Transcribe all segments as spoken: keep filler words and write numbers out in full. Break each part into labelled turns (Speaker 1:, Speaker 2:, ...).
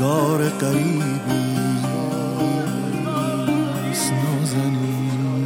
Speaker 1: روزگار غریبی است نازنین.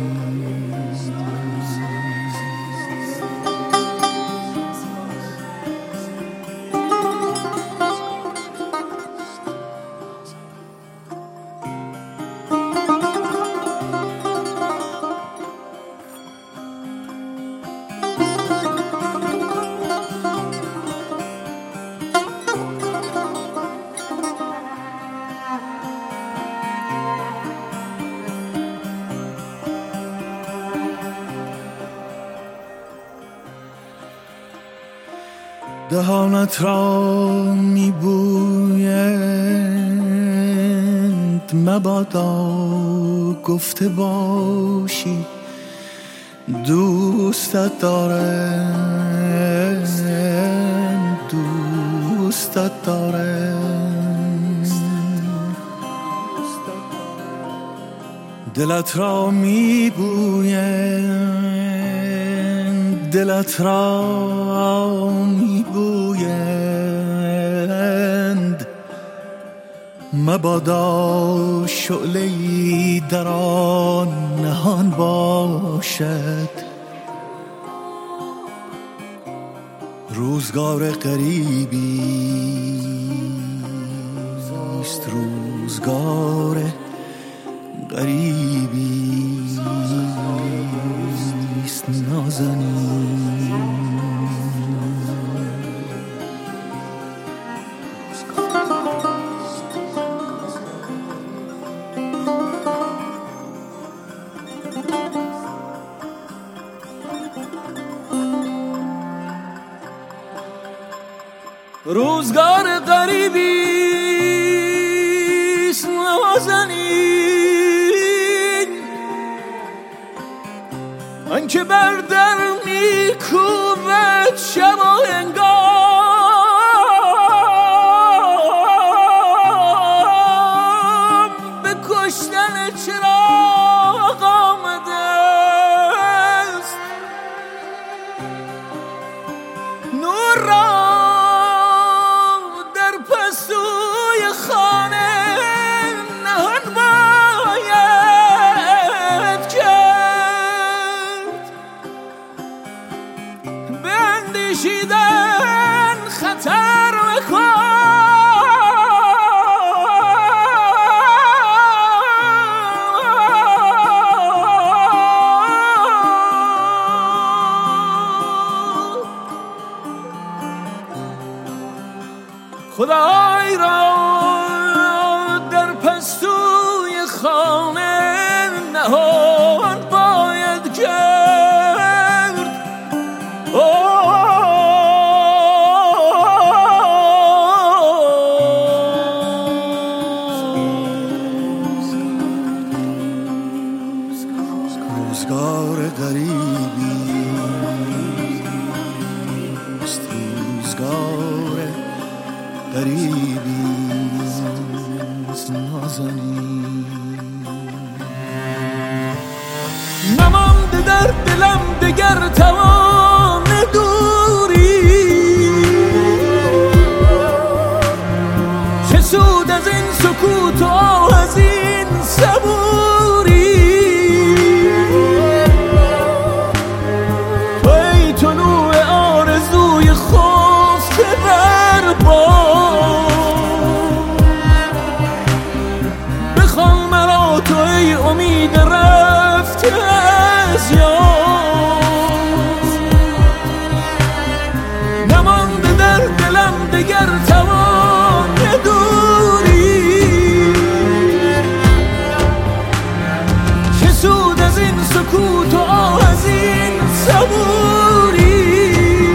Speaker 1: دهانت را میبویند مبادا گفته باشی دوستت دارم، دوستت دارم. دلت را میبویند، دلت را میبویند مبادا شعله‌ای در آن نهان باشد. روزگار غریبی است، روزگار غریبی است نازنین.
Speaker 2: روزگار غریبی است نازنین، آنکه بر در میکوبد شب و هنگام، به کشتن چراغ آمده است. نور را اندیشیدن خطر خدای را در پستوی خانه نهان باید کرد.
Speaker 1: روزگار غریبی است، روزگار غریبی است نازنین.
Speaker 2: نمانده در دلم دگر توان دوری، چه سود از این سکوت و از این صبوری. تو ای طلوع آرزوی خفته بر بام، بخوان مرا تو ای امید رفته از یاد. نمانده در دلم دگر توان دوری، چه سود از این سکوت و از این صبوری.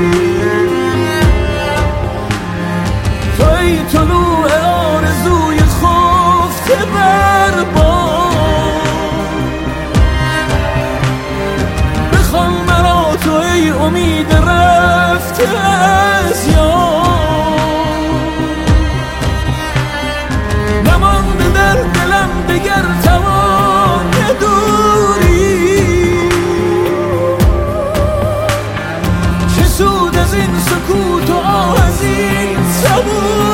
Speaker 2: تو ای طلوع آرزوی خفته بر بام، بخوان مرا تو ای امید رفته از یاد. نمانده در دلم دگر توان دوری، چه سود از این سکوت و از این صبور.